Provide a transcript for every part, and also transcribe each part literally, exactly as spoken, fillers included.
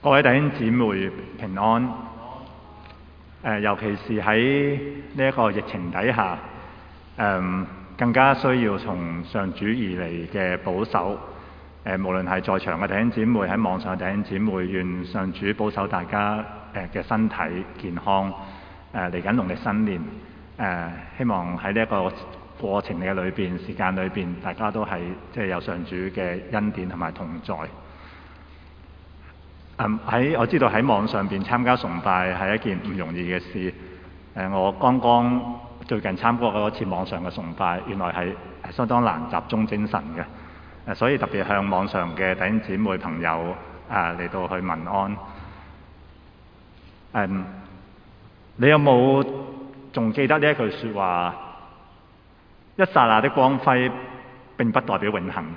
各位弟兄姊妹平安。呃、尤其是喺呢一個疫情底下，呃、更加需要從上主而嚟嘅保守。呃、無論係在場嘅弟兄姊妹，喺網上嘅弟兄姊妹，願上主保守大家嘅、呃、身體健康。誒嚟緊農曆新年，呃、希望喺呢一個過程嘅裏邊、時間裏邊，大家都係即係有上主嘅恩典同埋同在。嗯、喺我知道喺網上邊參加崇拜係一件唔容易嘅事。呃、我剛剛最近參加過一次網上嘅崇拜，原來係係相當難集中精神嘅。呃、所以特別向網上嘅弟兄姊妹朋友啊嚟、呃、到去問安。嗯、你有冇仲記得呢一句説話？一剎那的光輝並不代表永恆。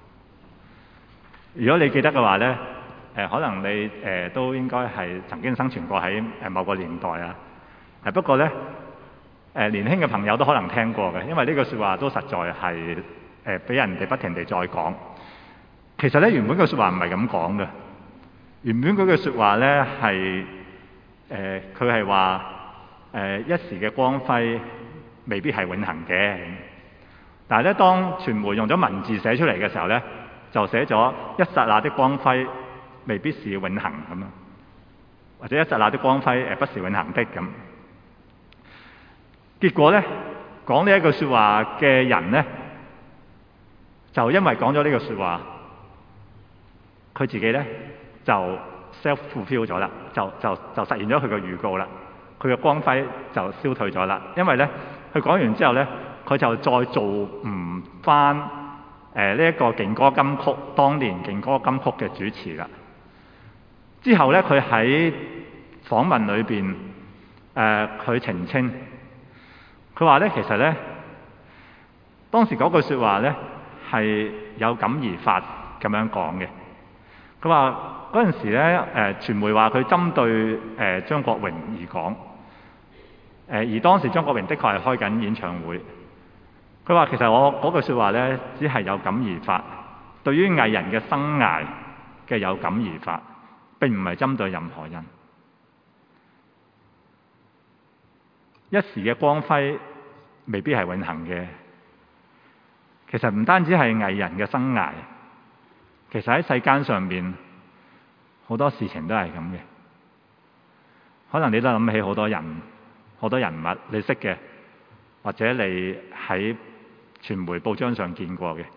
如果你記得嘅話呢，呃、可能你、呃、都應該係曾經生存過喺某個年代啊。呃、不過呢，呃、年輕嘅朋友都可能聽過嘅，因為呢句説話都實在係誒俾人哋不停地再講。其實呢，原本句説話唔係咁講嘅。原本嗰句説話呢係誒佢係話誒一時嘅光輝未必係永恆嘅。但係咧，當傳媒用咗文字寫出嚟嘅時候咧，就寫咗一剎那的光輝未必是永恆咁樣，或者一剎那的光輝誒不是永恆的咁。結果咧，講呢一句説話嘅人咧，就因為講咗呢句説話，佢自己咧就 self fulfill 咗啦，就就就實現咗佢嘅預告啦。佢嘅光輝就消退咗啦，因為咧佢講完之後咧，佢就再做唔翻誒呢一個勁歌金曲當年勁歌金曲嘅主持啦。之後咧，佢喺訪問裏邊誒佢澄清，佢話咧其實咧當時嗰句説話咧係有感而發咁樣講嘅。佢話嗰陣時咧誒傳媒話佢針對誒、呃、張國榮而講，誒、呃、而當時張國榮的確係開緊演唱會。佢話其實我嗰句説話咧只係有感而發，對於藝人嘅生涯嘅有感而發，並唔係針對任何人。一時嘅光輝未必係永恆嘅。其實唔單止係藝人嘅生涯，其實喺世間上面好多事情都係咁嘅。可能你都諗起好多人、好多人物你識嘅，或者你喺傳媒報章上見過嘅。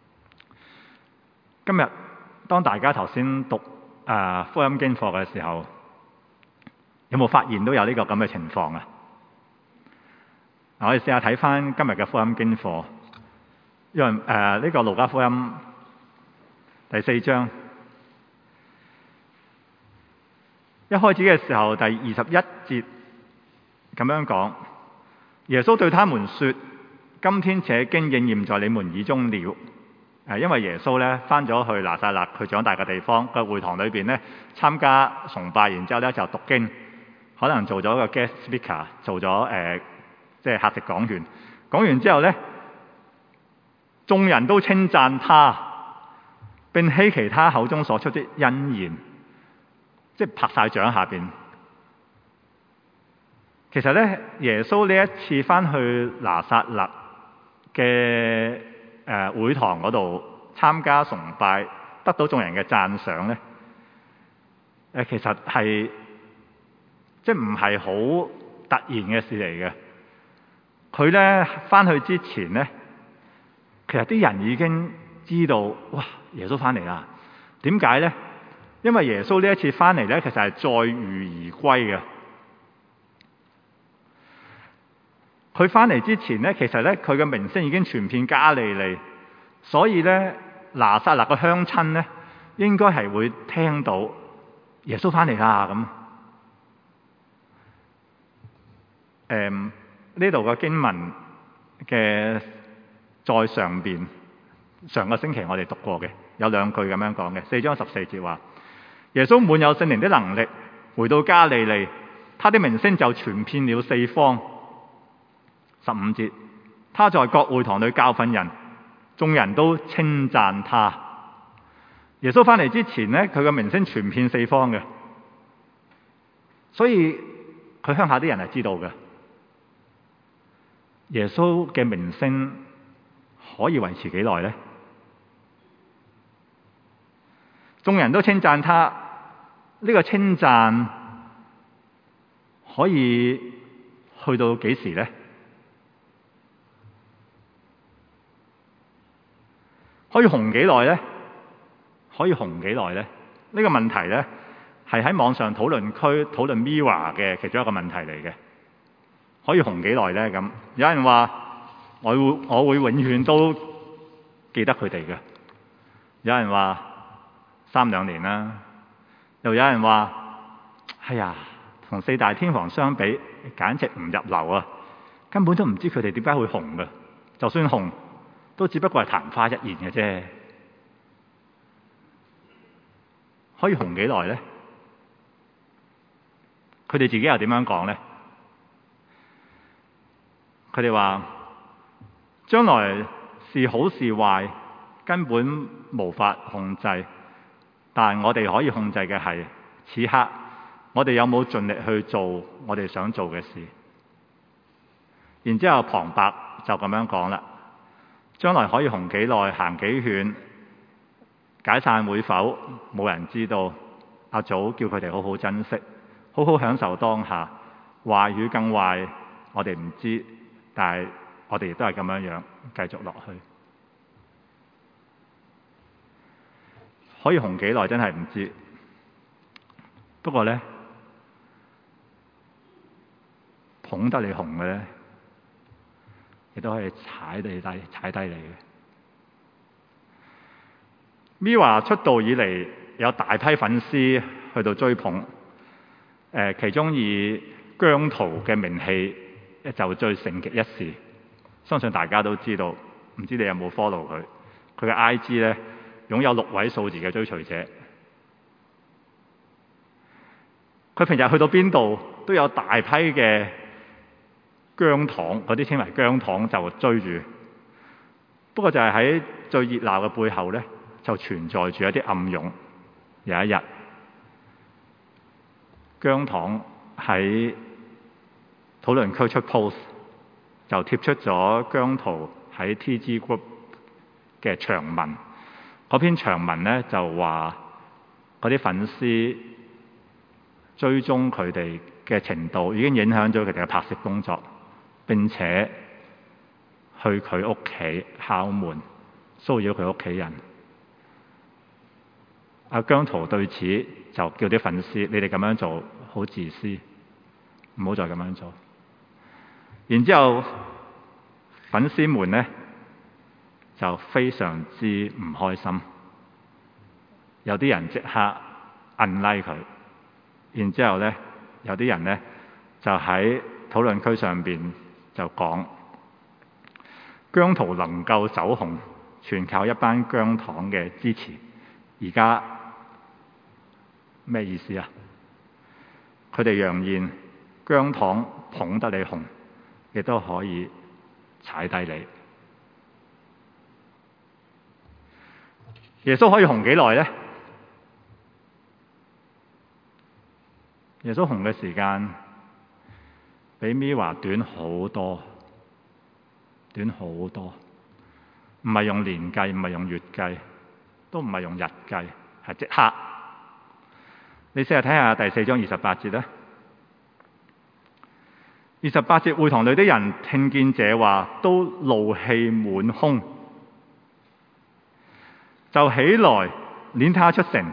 今日當大家頭先讀啊、呃、福音經課嘅時候，有冇發現都有呢個咁嘅情況啊？我哋試下睇翻今日嘅福音經課，因為誒呢個路加福音第四章一開始嘅時候，第二十一節咁樣講：耶穌對他們說，今天這經應驗在你們耳中了。誒，因為耶穌咧翻咗去拿撒勒佢長大嘅地方個會堂裏邊咧參加崇拜，然之後咧就讀經，可能做咗個 guest speaker， 做咗誒即係客席講員。講完之後咧，眾人都稱讚他，並希奇他口中所出的恩言，即係拍晒掌下邊。其實咧，耶穌呢一次翻去拿撒勒嘅誒、呃、會堂嗰度參加崇拜，得到眾人嘅讚賞咧，誒、呃、其實係即係唔係好突然嘅事嚟嘅。佢咧翻去之前咧，其實啲人已經知道，哇！耶穌翻嚟啦。點解咧？因為耶穌呢一次翻嚟咧，其實係載譽而歸嘅。佢翻嚟之前咧，其實咧佢嘅名聲已經傳遍加利利，所以咧拿撒勒嘅鄉親咧應該係會聽到耶穌翻嚟啦咁。誒呢度嘅經文嘅再上邊，上個星期我哋讀過嘅有兩句咁樣講嘅，四章十四節話：耶穌滿有聖靈的能力，回到加利利，他的名聲就傳遍了四方。十五節，他在各會堂裏教訓人，眾人都稱讚他。 耶穌翻嚟之前咧，佢嘅名聲傳遍四方嘅，所以佢鄉下啲人係知道嘅。耶穌嘅名聲可以維持幾耐呢？眾人都稱讚他，呢個稱讚可以去到幾時呢？可以紅幾耐呢？可以紅幾耐呢？呢個問題呢，係喺網上討論區討論 Mirror 嘅其中一個問題嚟嘅。可以紅幾耐呢？咁有人話我會我會永遠都記得佢哋嘅，有人話三兩年啦，又有人話哎呀，同四大天王相比簡直唔入流啊，根本都唔知佢哋點解會紅嘅，就算紅都只不過係曇花一現嘅啫。可以紅幾耐呢？佢哋自己又點樣講呢？佢哋話將來是好是壞根本無法控制，但係我哋可以控制嘅係此刻我哋有冇盡力去做我哋想做嘅事。然之後旁白就咁樣講啦，將來可以紅幾耐行幾遠，解散會否冇人知道。阿祖叫佢哋好好珍惜，好好享受當下。壞與更壞我哋唔知，但係我哋亦都係咁樣樣繼續落去。可以紅幾耐真係唔知，不過呢，捧得你紅嘅呢，亦都可以踩你低踩低你嘅。Mirror 出道以嚟有大批粉絲去到追捧，誒其中以姜濤嘅名氣就最盛極一時，相信大家都知道。唔知你有冇 follow 佢？佢嘅 I G 咧擁有六位數字嘅追隨者。佢平日去到邊度都有大批嘅姜糖，嗰啲稱為姜糖就追住。不過就係喺最熱鬧嘅背後咧，就存在住一啲暗湧。有一日，姜糖喺討論區出 post， 就貼出咗姜濤喺 T G Group 嘅長文。嗰篇長文咧就話嗰啲粉絲追蹤佢哋嘅程度已經影響咗佢哋嘅拍攝工作，並且去佢屋企敲門騷擾佢屋企人。阿姜濤對此就叫啲粉絲：你哋咁樣做好自私，唔好再咁樣做。然之後粉絲們呢就非常之唔開心，有啲人即刻 unlike 佢。然之後呢，有啲人呢就喺討論區上邊就講：姜濤能夠走紅，全靠一班姜糖嘅支持。而家咩意思啊？佢哋揚言姜糖捧得你紅，亦都可以踩低你。耶穌可以紅幾耐呢？耶穌紅嘅時間比 Mirror 短好多，短好多。唔係用年計，唔係用月計，都唔係用日計，係即刻。你試下睇下第四章二十八節啦。二十八節，會堂裏的人聽見這話，都怒氣滿胸，就起來攆他出城。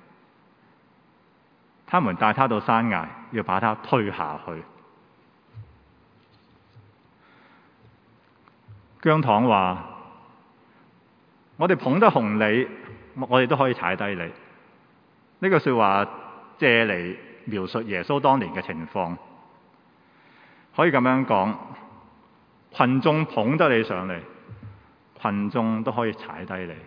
他們帶他到山崖，要把他推下去。姜糖話：我哋捧得紅你，我哋都可以踩低你。呢句說話借嚟描述耶穌當年嘅情況，可以咁樣講：群眾捧得你上嚟，群眾都可以踩低你。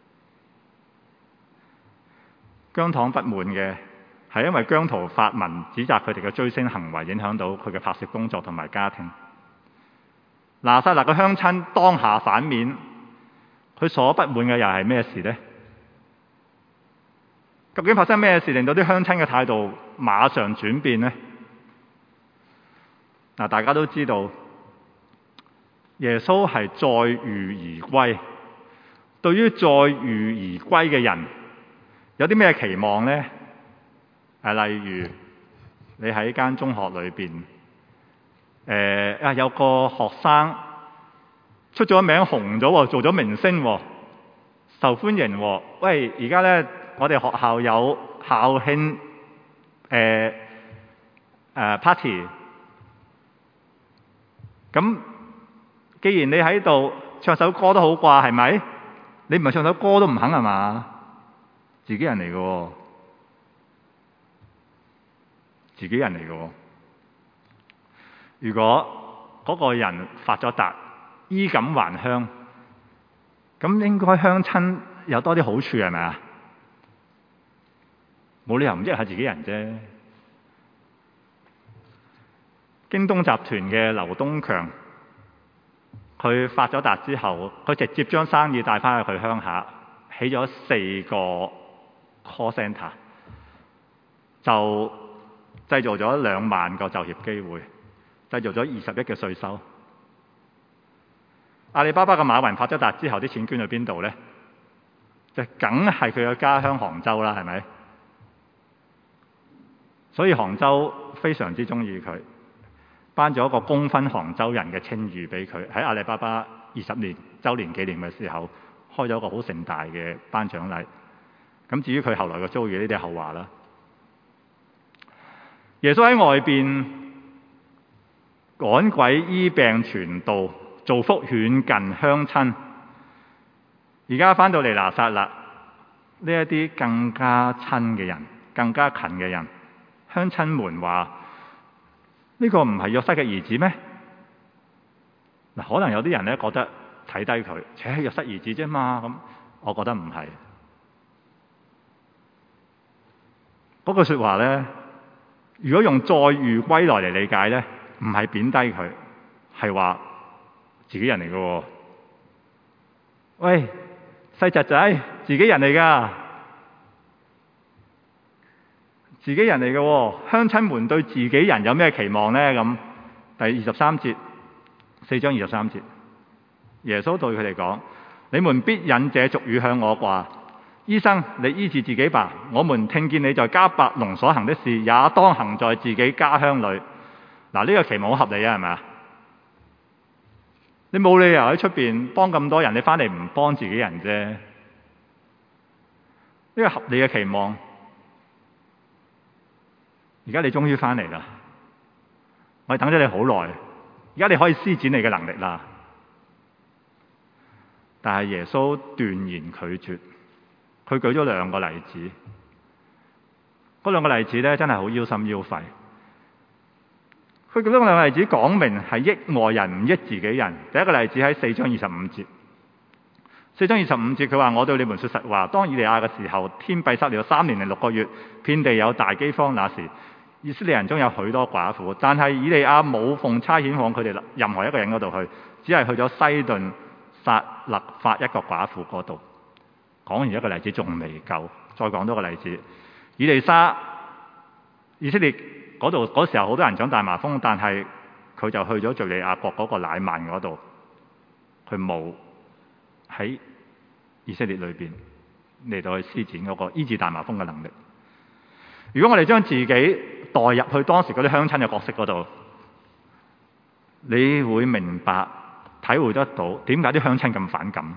姜糖不滿嘅係因為姜濤發文指責佢哋嘅追星行為影響到佢嘅拍攝工作同埋家庭。拿撒勒嘅鄉親當下反面，佢所不滿嘅又係咩事呢？ 究竟發生咩事令到啲鄉親嘅態度馬上轉變呢？嗱，大家都知道耶穌係載譽而歸。對於載譽而歸嘅人，有啲咩期望呢？係例如你喺間中學裏邊，誒、呃、啊有個學生出咗名紅咗喎，做咗明星喎，受歡迎喎。喂，而家咧我哋學校有校慶誒誒 party，咁既然你喺度唱首歌都好啩，係咪？你唔係唱首歌都唔肯係嘛？自己人嚟嘅喎，自己人嚟嘅喎。如果嗰個人發咗達，衣錦還鄉，咁應該鄉親有多啲好處係咪啊？冇理由唔益下自己人啫。京東集團嘅劉東強，佢發咗達之後，佢直接將生意帶翻去佢鄉下，起咗四個 call centre， 就製造咗兩萬個就業機會，製造咗二十億嘅稅收。阿里巴巴嘅馬雲發咗達之後，啲錢捐去邊度呢？就梗係佢嘅家鄉杭州啦，係咪？所以杭州非常之中意佢，頒咗一個功勳杭州人嘅稱譽俾佢。喺阿里巴巴二十年週年紀念嘅時候，開咗一個好盛大嘅頒獎禮。咁至於佢後來嘅遭遇，呢啲係後話啦。耶穌喺外邊趕鬼醫病傳道，造福遠近鄉親。而家翻到嚟拿撒勒，呢一啲更加親嘅人，更加近嘅人，鄉親們話：呢個唔係約瑟嘅兒子咩？嗱，可能有啲人咧覺得睇低佢，且係約瑟兒子啫嘛。咁我覺得唔係。嗰句説話咧，如果用載譽歸來嚟理解咧，唔係貶低佢，係話自己人嚟嘅喎。喂，細侄仔，自己人嚟㗎，自己人嚟嘅喎。鄉親們對自己人有咩期望呢？咁第二十三節，四章二十三節，耶穌對佢哋講：你們必引這俗語向我話，醫生，你醫治自己吧。我們聽見你在迦百農所行的事，也當行在自己家鄉裏。嗱，呢個期望好合理啊，係咪啊？你冇理由喺出邊幫咁多人，你翻嚟唔幫自己人啫。呢個合理嘅期望。而家你終於翻嚟啦，我哋等咗你好耐，而家你可以施展你嘅能力啦。但係耶穌斷然拒絕，佢舉咗兩個例子。嗰兩個例子咧，真係好腰心腰肺。佢舉咗兩個例子講明係益外人唔益自己人。第一個例子喺四章二十五節，四章二十五節佢話：我對你們說實話，當以利亞嘅時候，天閉塞了三年零六個月，遍地有大饑荒。那時以色列人中有許多寡婦，但係以利亞冇奉差遣往佢哋任何一個人嗰度去，只係去咗西頓撒勒法一個寡婦嗰度。講完一個例子仲未夠，再講多個例子。以利沙以色列嗰度嗰時候好多人長大麻風，但係佢就去咗敘利亞國嗰個乃縵嗰度，佢冇喺以色列裏邊嚟到去施展嗰個醫治大麻風嘅能力。如果我哋將自己代入去當時嗰啲鄉親嘅角色嗰度，你會明白體會得到點解啲鄉親咁反感。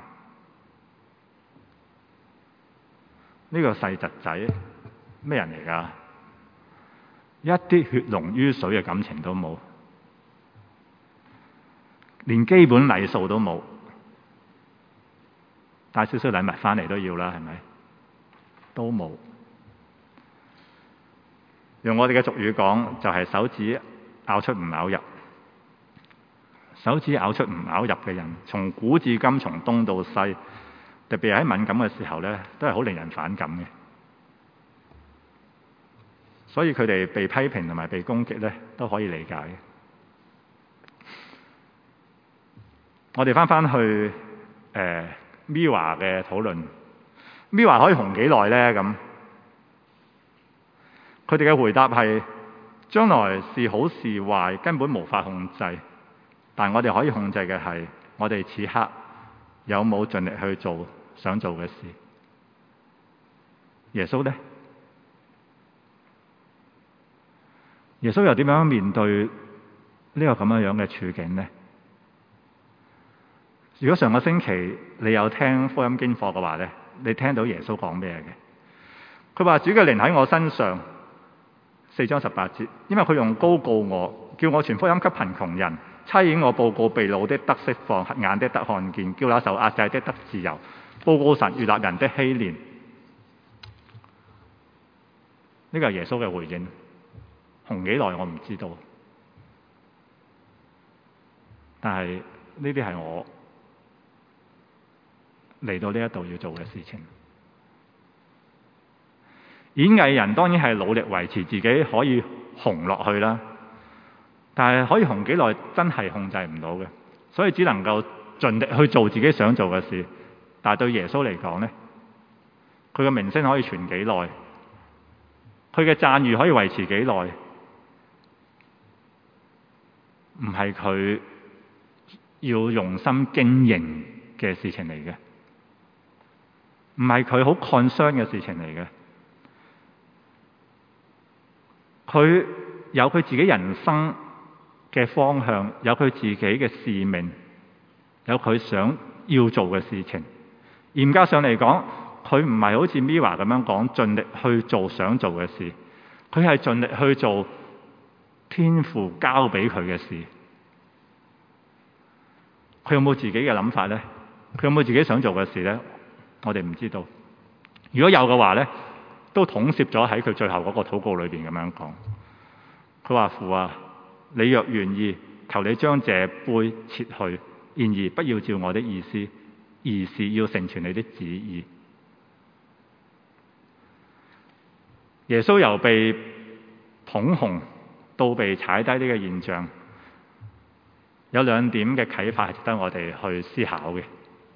呢個細侄仔咩人嚟㗎？一啲血濃於水嘅感情都冇，連基本禮數都冇，帶少少禮物翻嚟都要啦，係咪？都冇。用我哋嘅俗語講，就係、是、手指拗出唔拗入，手指拗出唔拗入嘅人，從古至今，從東到西，特別係喺敏感嘅時候咧，都係好令人反感嘅。所以佢哋被批評同埋被攻擊咧，都可以理解嘅。我哋翻翻去誒 Mirror 嘅討論，Mirror 可以紅幾耐咧？咁佢哋嘅回答係：將來是好是壞，根本無法控制。但我哋可以控制嘅係，我哋此刻有冇盡力去做想做嘅事。耶穌呢？耶穌又點樣面對呢個咁樣樣嘅處境呢？如果上個星期你有聽福音經課嘅話呢，你聽到耶穌講咩嘅？佢話主嘅靈喺我身上，四章十八節，因為佢用膏膏我，叫我傳福音給貧窮人，差遣我報告被擄的得釋放，瞎眼的得看見，叫那受壓制的得自由，報告神悅納人的禧年。呢個係耶穌嘅回應。紅幾耐我唔知道，但係呢啲係我嚟到呢一度要做嘅事情。演藝人當然係努力維持自己可以紅落去啦，但係可以紅幾耐真係控制唔到嘅，所以只能夠盡力去做自己想做嘅事。但係對耶穌嚟講呢，佢嘅名聲可以傳幾耐，佢嘅讚譽可以維持幾耐，唔係佢要用心經營嘅事情嚟嘅，唔係佢好 concern 嘅事情嚟嘅。佢有佢自己人生嘅方向，有佢自己嘅使命，有佢想要做嘅事情。嚴格上嚟講，佢唔係好似 Mira 咁樣講盡力去做想做嘅事，佢係盡力去做天父交俾佢嘅事。佢有冇自己嘅諗法呢？佢有冇自己想做嘅事呢？我哋唔知道。如果有嘅話呢，都統攝咗喺佢最後嗰個禱告裏邊咁樣講。佢話：父啊，你若願意，求你將這杯撤去，然而不要照我的意思，而是要成全你的旨意。耶穌由被捧紅到被踩低呢個現象，有兩點嘅啟發係值得我哋去思考嘅。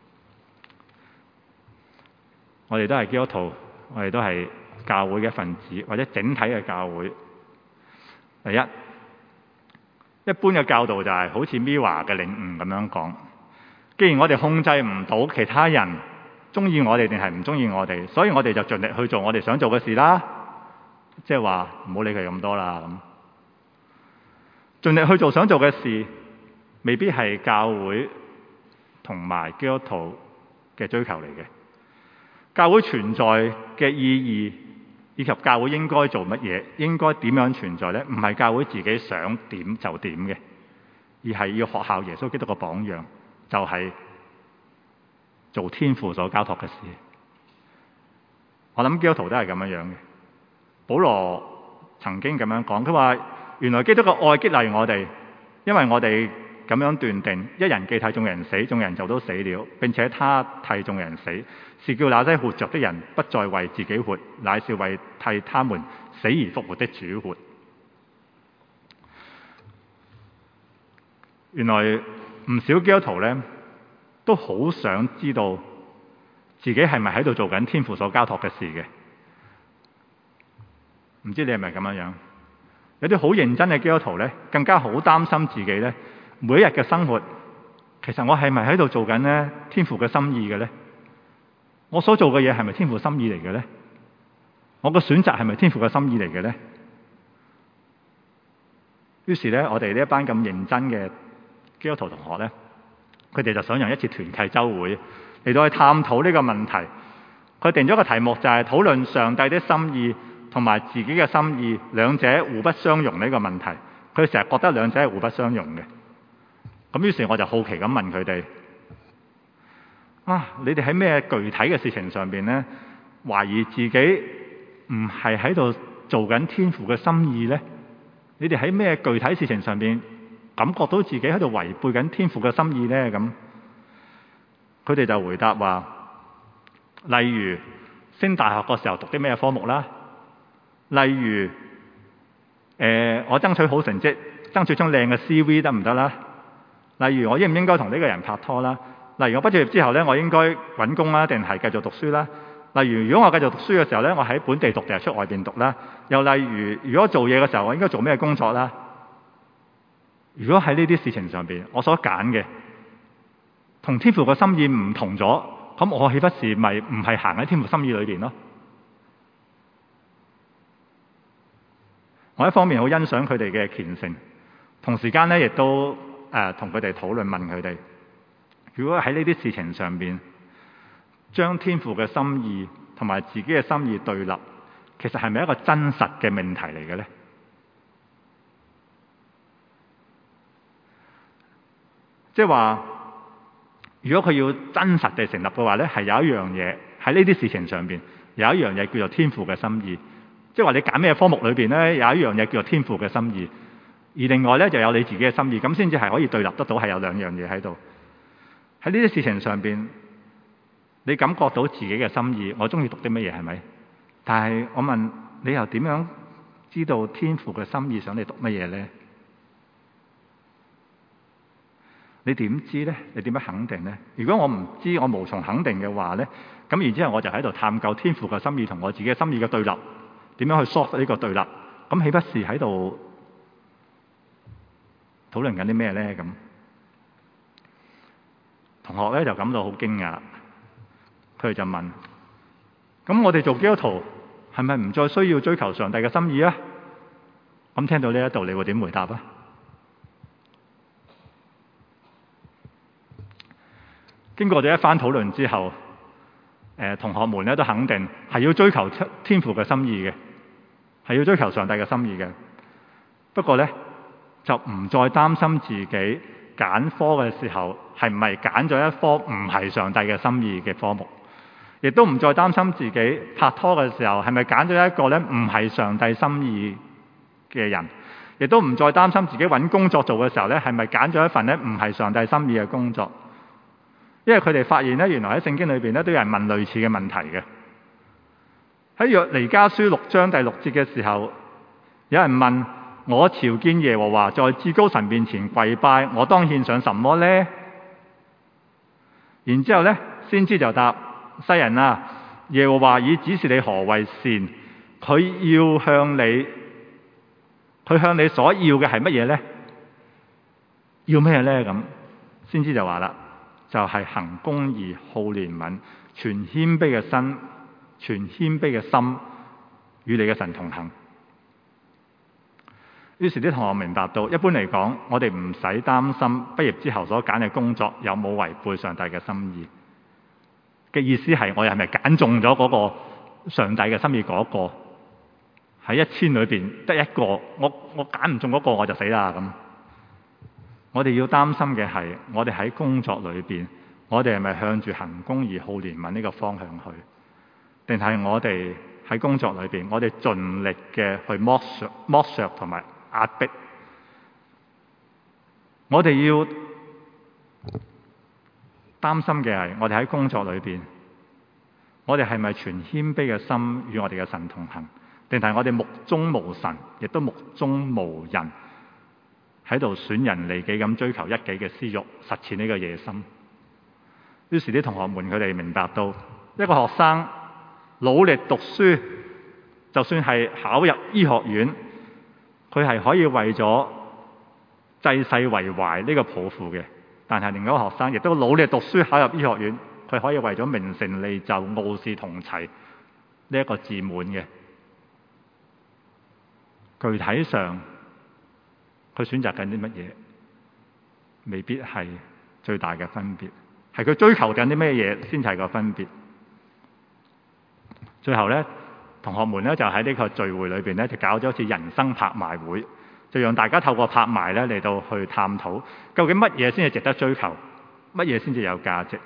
我哋都係基督徒，我哋都係教會嘅一份子，或者整體嘅教會。第一，一般嘅教導就係好似 Mira 嘅領悟咁樣講。既然我哋控制唔到其他人中意我哋定係唔中意我哋，所以我哋就盡力去做我哋想做嘅事啦。即係話唔好理佢咁多啦，咁盡力去做想做嘅事，未必係教會同埋基督徒嘅追求嚟嘅。教會存在嘅意義，以及教會應該做乜嘢，應該點樣存在呢？唔係教會自己想點就點嘅，而係要學效耶穌基督嘅榜樣，就係、是、做天父所交託嘅事。我諗基督徒都係咁樣樣嘅。保羅曾經咁樣講，佢話原來基督嘅愛激勵我哋，因為我哋咁樣斷定，一人既替眾人死，眾人就都死了，並且他替眾人死，是叫那些活着的人不再為自己活，乃是為替他們死而復活的主活。原來唔少基督徒呢都好想知道自己係咪喺度做緊天父所交託嘅事嘅。唔知你係咪咁樣樣？有啲好認真嘅基督徒呢，更加好擔心自己呢每一日嘅生活，其實我係咪喺度做緊呢天父嘅心意嘅呢？我所做嘅嘢係咪天父心意嚟嘅呢？我嘅選擇係咪天父嘅心意嚟嘅呢？於是呢，我哋呢一班咁認真嘅基督徒同學呢，佢哋就想用一次團契週會嚟到去探討呢個問題。佢定咗個題目就係討論上帝的心意同埋自己嘅心意，兩者互不相容呢個問題。佢成日覺得兩者係互不相容嘅。咁於是我就好奇咁問佢哋：啊，你哋喺咩具體嘅事情上邊呢，懷疑自己唔係喺度做緊天父嘅心意呢？你哋喺咩具體事情上邊感覺到自己喺度違背緊天父嘅心意呢？咁佢哋就回答話：例如升大學嘅時候讀啲咩科目啦，例如誒、呃、我爭取好成績，爭取張靚嘅 C V 得唔得啦？例如我應唔應該同呢個人拍拖啦？例如我畢咗業之後咧，我應該揾工啦，定係繼續讀書啦？ 例如，如果我繼續讀書嘅時候咧，我喺本地讀定係出外邊讀啦？又例如，如果做嘢嘅時候，我應該做咩工作啦？如果喺呢啲事情上邊，我所揀嘅同天父嘅心意唔同咗，咁我豈不是咪唔係行喺天父心意裏邊咯？我一方面好欣賞佢哋嘅虔誠，同時間咧亦都誒同佢哋討論，問佢哋：如果喺呢啲事情上邊，將天父嘅心意同埋自己嘅心意對立，其實係咪一個真實嘅命題嚟嘅咧？即係話，如果佢要真實地成立嘅話咧，係有一樣嘢喺呢啲事情上邊，有一樣嘢叫做天父嘅心意。即係話你揀咩科目裏邊咧，有一樣嘢叫做天父嘅心意，而另外咧就有你自己嘅心意，咁先至係可以對立得到，係有兩樣嘢喺度。喺呢啲事情上邊，你感覺到自己嘅心意，我中意讀啲乜嘢係咪？但係我問你又點樣知道天父嘅心意想你讀乜嘢咧？你點知咧？你點樣肯定咧？如果我唔知，我無從肯定嘅話咧，咁然之後我就喺度探究天父嘅心意同我自己嘅心意嘅對立，點樣去 solve 呢個對立？咁豈不是喺度討論緊啲咩咧？咁同學咧就感到好驚訝，佢哋就問：咁我哋做基督徒係咪唔再需要追求上帝嘅心意啊？咁聽到呢一度，你會點回答啊？經過咗一番討論之後，誒、呃、同學們咧都肯定係要追求天父嘅心意嘅，係要追求上帝嘅心意嘅。不過咧就唔再擔心自己揀科嘅時候係唔係揀咗一科唔係上帝嘅心意嘅科目，亦都唔再擔心自己拍拖嘅時候係咪揀咗一個咧唔係上帝心意嘅人，亦都唔再擔心自己揾工作做嘅時候咧係咪揀咗一份咧唔係上帝心意嘅工作。因為佢哋發現咧，原來喺聖經裏邊咧都有人問類似嘅問題嘅。喺約彌迦書六章第六節嘅時候，有人問：我朝見耶和華在至高神面前跪拜，我當獻上什麼呢？然之後咧，先知就答：世人啊，耶和華已指示你何為善，佢要向你，佢向你所要嘅係乜嘢咧？要咩咧？咁先知就話啦。就係行公義、好憐憫、全謙卑嘅心、全謙卑嘅心，與你嘅神同行。於是啲同學明白到，一般嚟講，我哋唔使擔心畢業之後所揀嘅工作有冇違背上帝嘅心意嘅意思係，我哋係咪揀中咗嗰個上帝嘅心意嗰個？喺一千裏邊得一個，我我揀唔中嗰個我就死啦咁。我哋要擔心嘅係，我哋喺工作裏邊，我哋係咪向住行公義、好憐憫呢個方向去？定係我哋喺工作裏邊，我哋盡力嘅去剝削、剝削同埋壓迫？我哋要擔心嘅係，我哋喺工作裏邊，我哋係咪全謙卑嘅心與我哋嘅神同行？定係我哋目中無神，亦都目中無人？喺度損人利己咁追求一己嘅私慾，實踐呢個野心。於是啲同學們佢哋明白到，一個學生努力讀書，就算係考入醫學院，佢係可以為咗濟世為懷呢個抱負嘅；但係另一個學生亦都努力讀書考入醫學院，佢可以為咗名成利就、傲視同儕呢一個自滿嘅。具體上，佢選擇緊啲乜嘢，未必係最大嘅分別，係佢追求緊啲咩嘢先係個分別。最後咧，同學們咧就喺呢個聚會裏邊咧，就搞咗一次人生拍賣會，就讓大家透過拍賣咧嚟到去探討，究竟乜嘢先係值得追求，乜嘢先至有價值。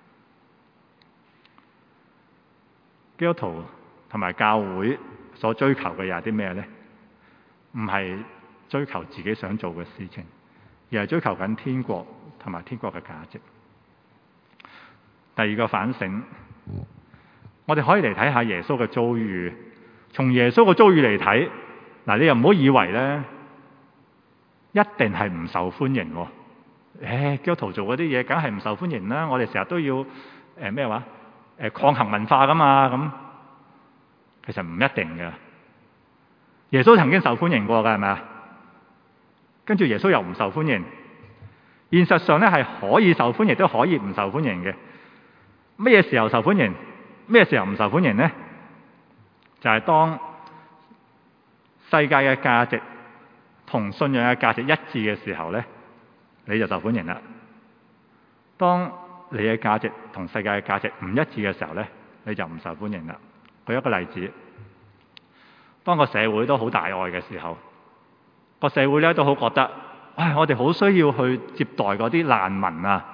基督徒同埋教會所追求嘅又係啲咩咧？唔係追求自己想做嘅事情，而係追求緊天國同埋天國嘅價值。第二個反省，我哋可以嚟睇下耶穌嘅遭遇。從耶穌嘅遭遇嚟睇，嗱，你又唔好以為咧一定係唔受歡迎喎。誒，基督徒做嗰啲嘢梗係唔受歡迎啦。我哋成日都要誒咩話誒抗衡文化噶嘛，咁其實唔一定嘅。耶穌曾經受歡迎過㗎，係咪啊？跟住耶穌又唔受歡迎。現實上咧係可以受歡迎，都可以唔受歡迎嘅。乜嘢時候受歡迎？咩時候唔受歡迎呢？就係當世界嘅價值同信仰嘅價值一致嘅時候咧，你就受歡迎啦。當你嘅價值同世界嘅價值唔一致嘅時候咧，你就唔受歡迎啦。舉一個例子，當個社會都好大愛嘅時候，個社會咧都好覺得，唉，我哋好需要去接待嗰啲難民啊。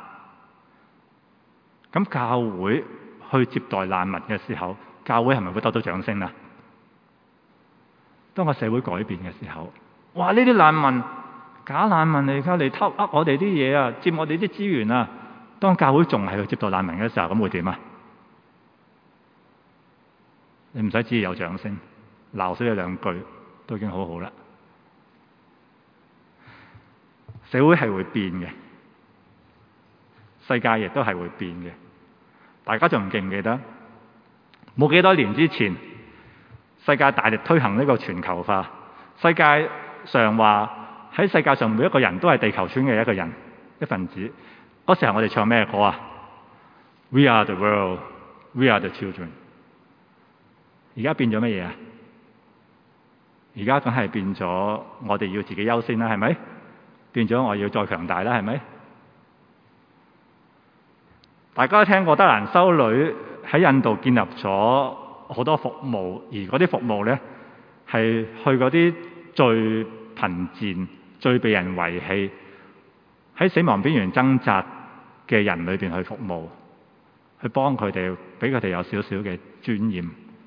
咁教會去接待難民嘅時候，教會係咪會得到掌聲啊？當個社會改變嘅時候，哇！呢啲難民假難民嚟㗎，嚟偷呃我哋啲嘢啊，佔我哋啲資源啊。當教會仲係去接待難民嘅時候，咁會點啊？你唔使旨意有掌聲，鬧少你兩句都已經好好啦。社會係會變嘅，世界亦都係會變嘅。大家仲記唔記得？冇幾多年之前，世界大力推行呢個全球化。世界上話喺世界上每一個人都係地球村嘅一個人一份子。嗰時候我哋唱咩歌啊 ？We are the world, we are the children。而家變咗乜嘢啊？而家梗係變咗，我哋要自己優先啦，係咪？變咗我要再強大啦，係咪？大家都聽過德蘭修女喺印度建立咗好多服務，而嗰啲服務咧係去嗰啲最貧賤、最被人遺棄、喺死亡邊緣掙扎嘅人裏邊去服務，去幫佢哋，俾佢哋有少少嘅尊嚴。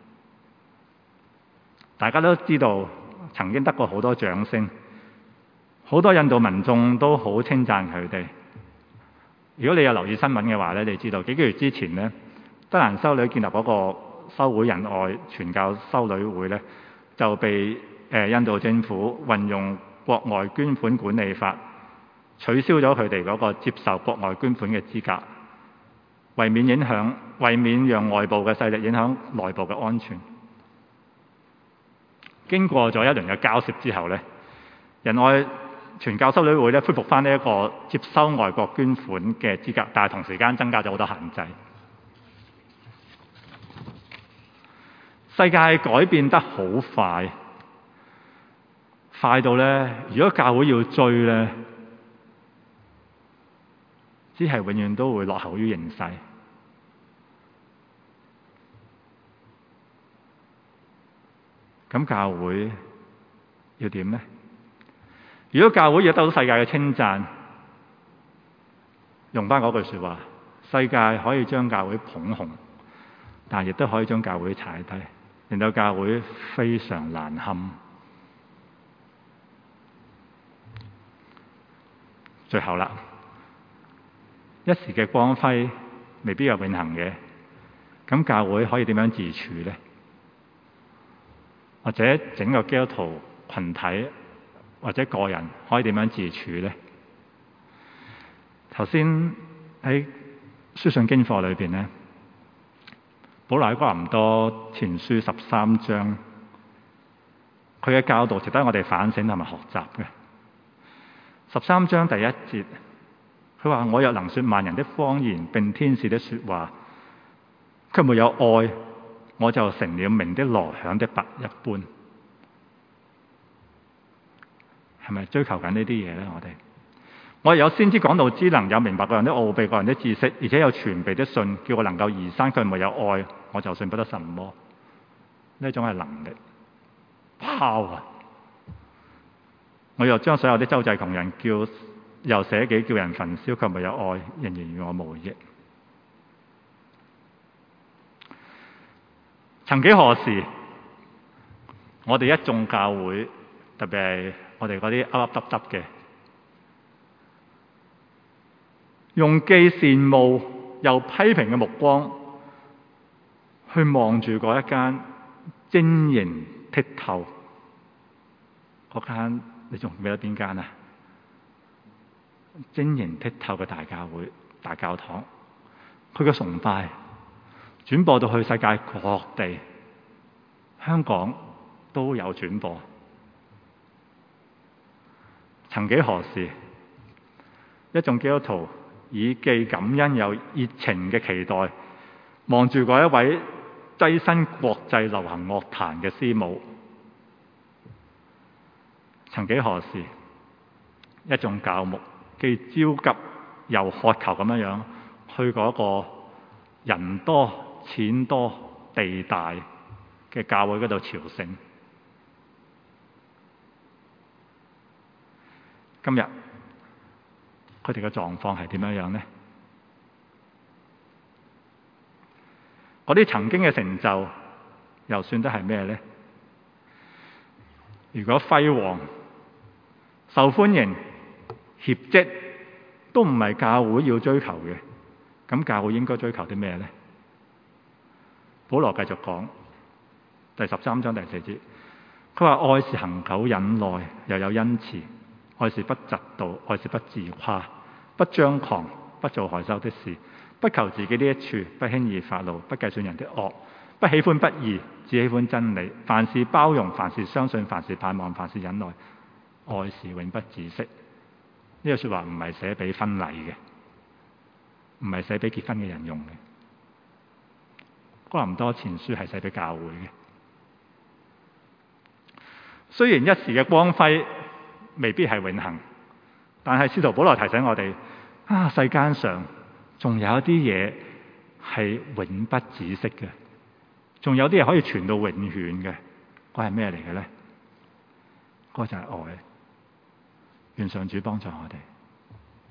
大家都知道曾經得過好多掌聲，好多印度民眾都好稱讚佢哋。如果你有留意新聞嘅話咧，你知道幾個月之前咧，德蘭修女建立嗰個修會仁愛傳教修女會咧，就被誒印度政府運用國外捐款管理法取消咗佢哋嗰個接受國外捐款嘅資格，為免影響，為免讓外部嘅勢力影響內部嘅安全。經過咗一輪嘅交涉之後咧，仁愛傳教修女會咧恢復翻呢一個接收外國捐款嘅資格，但係同時間增加咗好多限制。世界改變得好快，快到咧，如果教會要追咧，只係永遠都會落後於形勢。咁教會要點呢？如果教會要得到世界嘅稱讚，用翻嗰句說話，世界可以將教會捧紅，但亦都可以將教會踩低，令到教會非常難堪。最後啦，一時嘅光輝未必有永恆嘅，咁教會可以點樣自處呢？或者整個基督徒群體或者個人可以點樣自處呢？頭先喺書信經課裏邊咧，保羅喺哥林多前書十三章，佢嘅教導值得我哋反省同埋學習嘅。十三章第一節，佢話：我若能說萬人的方言並天使的說話，卻沒有愛，我就成了鳴的鑼響的鈸一般。係咪追求緊呢啲嘢咧？我哋我有先知講道之能，有明白個人的奧秘、個人的知識，而且有全備的信，叫我能夠移山，卻沒有愛，我就算不得什麼。呢種係能力 power。我又將所有的周濟窮人叫又捨己叫人焚燒，卻沒有愛，仍然與我無益。曾幾何時，我哋一眾教會，特別係我哋嗰啲凹凹凸凸嘅，用既羨慕又批評嘅目光去望住嗰一間晶瑩剔透嗰間，你仲記得邊間啊？晶瑩剔透嘅大教會、大教堂，佢嘅崇拜轉播到去世界各地，香港都有轉播。曾幾何時，一眾基督徒以既感恩又熱情嘅期待，望住嗰一位躋身國際流行樂壇嘅師母。曾幾何時，一眾教牧既焦急又渴求咁樣樣去嗰個人多錢多地大嘅教會嗰度朝聖。今日佢哋嘅狀況係點樣樣呢？嗰啲曾經嘅成就又算得係咩呢？如果輝煌、受歡迎、業績都唔係教會要追求嘅，咁教會應該追求啲咩呢？保羅繼續講第十三章第四節，佢話愛是恒久忍耐，又有恩慈；愛是不嫉妒，愛是不自誇，不張狂，不做害羞的事，不求自己的益處，不輕易發怒，不計算人的惡，不喜歡不義，只喜歡真理。凡事包容，凡事相信，凡事盼望，凡事忍耐。愛是永不止息。呢個說話唔係寫俾婚禮嘅，唔係寫俾結婚嘅人用嘅。哥林多前書係寫俾教會嘅。雖然一時嘅光輝未必係永恆，但係使徒保羅提醒我哋啊，世間上仲有一啲嘢係永不止息嘅，仲有啲嘢可以傳到永遠嘅。嗰係咩嚟嘅咧？嗰就係愛。願上主幫助我哋。